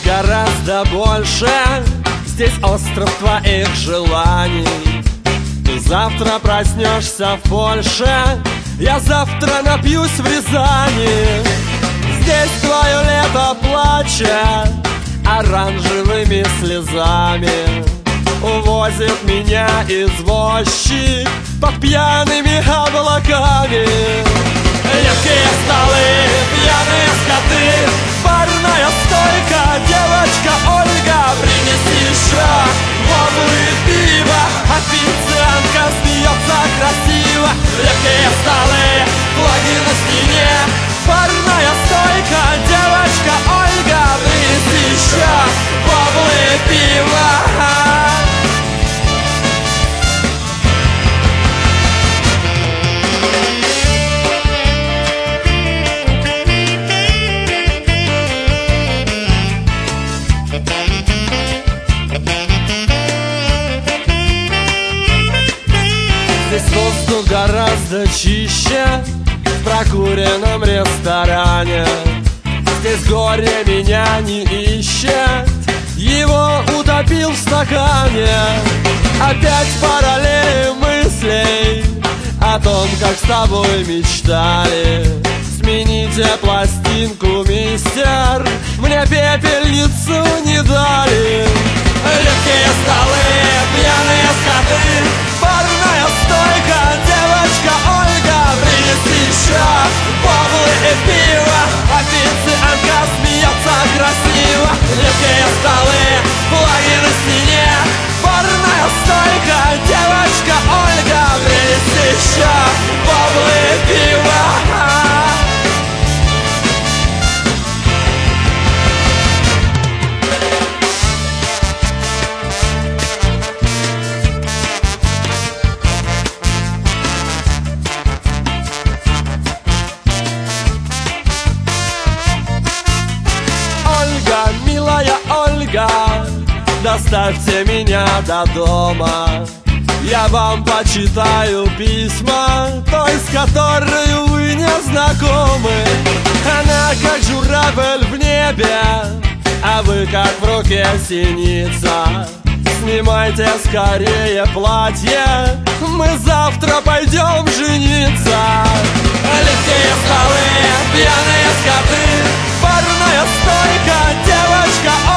гораздо больше. Здесь остров твоих желаний. Ты завтра проснешься в Польше, я завтра напьюсь в Рязани. Здесь твое лето плачет оранжевыми слезами. Увозит меня извозчик под пьяными облаками. Легкие столы, пьяные скоты, барная стойка, девочка Ольга, принеси еще воду и пиво. Официантка смеется красиво. Легкие столы, флаги на стене, барная стойка, девочка Ольга, принеси еще воду и пиво. Здесь воздух гораздо чище в прокуренном ресторане. Здесь горе меня не ищет, его утопил в стакане. Опять параллели мыслей о том, как с тобой мечтали. Смените пластинку, мистер, мне пепельницу не дали. Легкие столы, пьяные скоты, барная стойка, девочка Ольга, принеси еще баблы и пиво. Официантка смеется красиво. Легкие столы, флаги на стене, барная стойка, девочка Ольга, принеси еще баблы и пиво. Милая Ольга, доставьте меня до дома. Я вам почитаю письма той, с которой вы не знакомы. Она как журавль в небе, а вы как в руке синица. Снимайте скорее платье, мы завтра пойдем жениться. Легкие столы, пьяные скоты, барная стойка, девочка